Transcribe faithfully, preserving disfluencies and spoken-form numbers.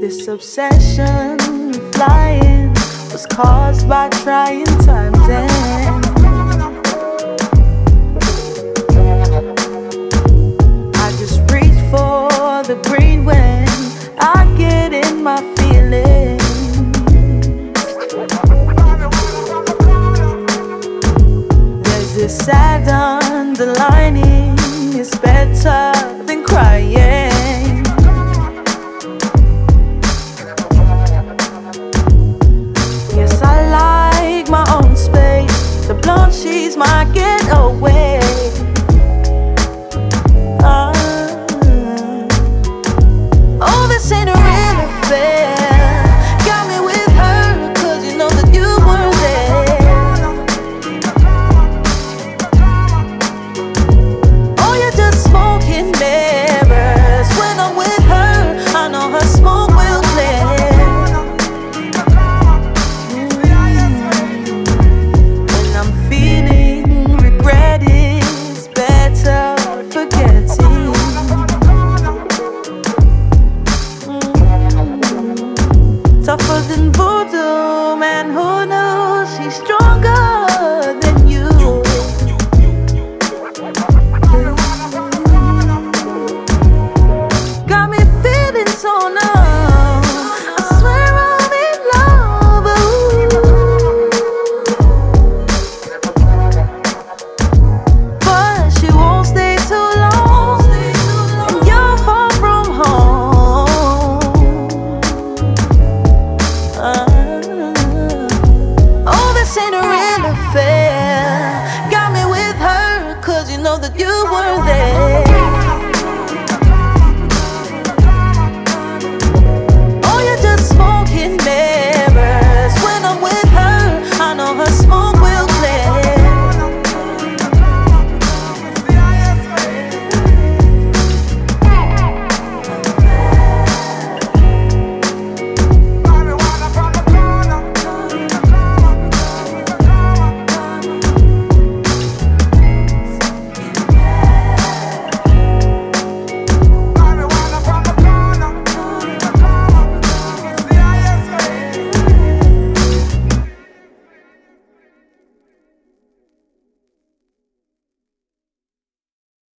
This obsession with flying was caused by trying times, and I just reach for the green when I get in my feelings. There's this sad underlining, it's better than crying.